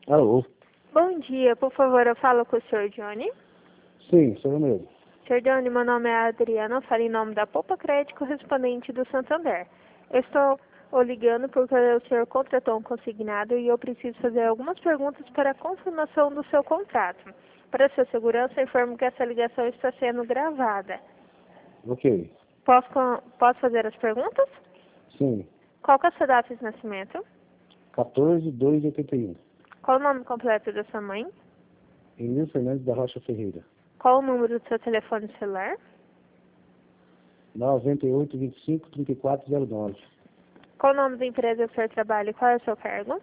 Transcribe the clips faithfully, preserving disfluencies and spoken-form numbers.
Alô? Bom dia, por favor, eu falo com o senhor Johnny. Sim, sou eu mesmo. senhor Johnny, meu nome é Adriana, eu falo em nome da Poupa Crédito correspondente do Santander. Eu estou o ligando porque o senhor contratou um consignado e eu preciso fazer algumas perguntas para a confirmação do seu contrato. Para sua segurança, informo que essa ligação está sendo gravada. Ok. Posso, con- posso fazer as perguntas? Sim. Qual que é a sua data de nascimento? quatorze de dois de oitenta e um. Qual o nome completo da sua mãe? Emílio Fernandes da Rocha Ferreira. Qual o número do seu telefone celular? noventa e oito, vinte e cinco, trinta e quatro, zero nove. Qual o nome da empresa que o senhor trabalha e qual é o seu cargo?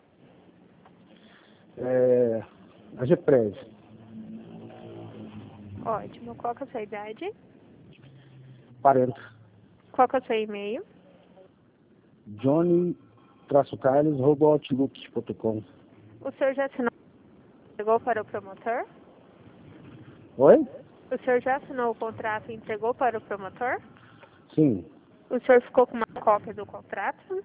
É... A Gepres. Ótimo. Qual que é a sua idade? quarenta. Qual que é o seu e-mail? Johnny-Carlos, arroba outlook ponto com. O senhor já assinou e entregou para o promotor? Oi? O senhor já assinou o contrato e entregou para o promotor? Sim. O senhor ficou com uma cópia do contrato?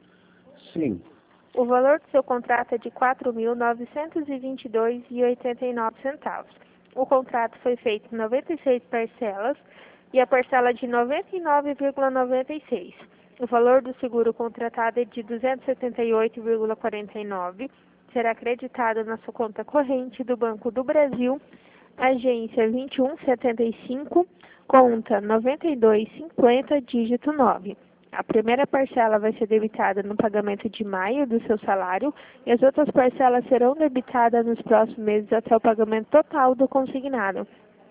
Sim. O valor do seu contrato é de quatro mil novecentos e vinte e dois reais e oitenta e nove centavos. O contrato foi feito em noventa e seis parcelas e a parcela de noventa e nove vírgula noventa e seis. O valor do seguro contratado é de duzentos e setenta e oito vírgula quarenta e nove. Será acreditado na sua conta corrente do Banco do Brasil, agência vinte e um setenta e cinco, conta noventa e dois cinquenta, dígito nove. A primeira parcela vai ser debitada no pagamento de maio do seu salário e as outras parcelas serão debitadas nos próximos meses até o pagamento total do consignado.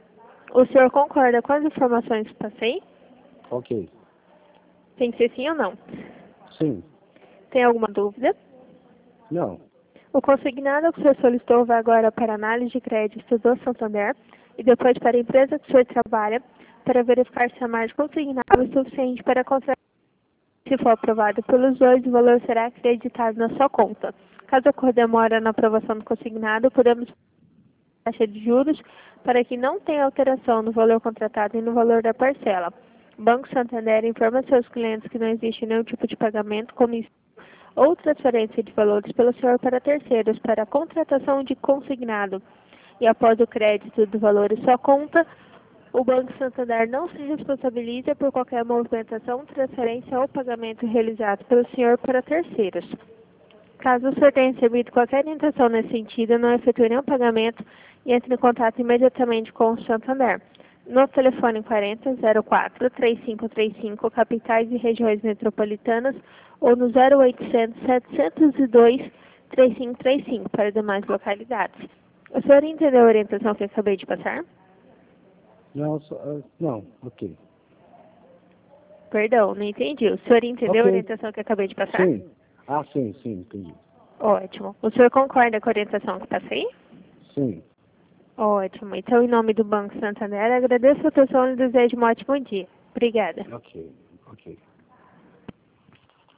O senhor concorda com as informações que passei? Ok. Tem que ser sim ou não? Sim. Tem alguma dúvida? Não. O consignado que o senhor solicitou vai agora para análise de crédito do Santander e depois para a empresa que o senhor trabalha para verificar se a margem consignada é suficiente para contratar. Se for aprovado pelos dois, o valor será acreditado na sua conta. Caso ocorra demora na aprovação do consignado, podemos taxa de juros para que não tenha alteração no valor contratado e no valor da parcela. O Banco Santander informa seus clientes que não existe nenhum tipo de pagamento, comissão ou transferência de valores pelo senhor para terceiros para a contratação de consignado. E após o crédito do valor em sua conta, o Banco Santander não se responsabiliza por qualquer movimentação, transferência ou pagamento realizado pelo senhor para terceiros. Caso o senhor tenha recebido qualquer orientação nesse sentido, não efetue nenhum pagamento e entre em contato imediatamente com o Santander. No telefone quarenta, zero quatro, trinta e cinco trinta e cinco, capitais e regiões metropolitanas, ou no zero oitocentos, setecentos e dois, trinta e cinco trinta e cinco para demais localidades. O senhor entendeu a orientação que eu acabei de passar? Não, só, ah, não. Ok. Perdão, não entendi. O senhor entendeu a Ok. orientação que eu acabei de passar? Sim. Ah, sim, sim, entendi. Ótimo. O senhor concorda com a orientação que eu passei? Sim. Ótimo. Então, em nome do Banco Santander, agradeço a atenção e desejo um ótimo dia. Obrigada. Ok. Ok.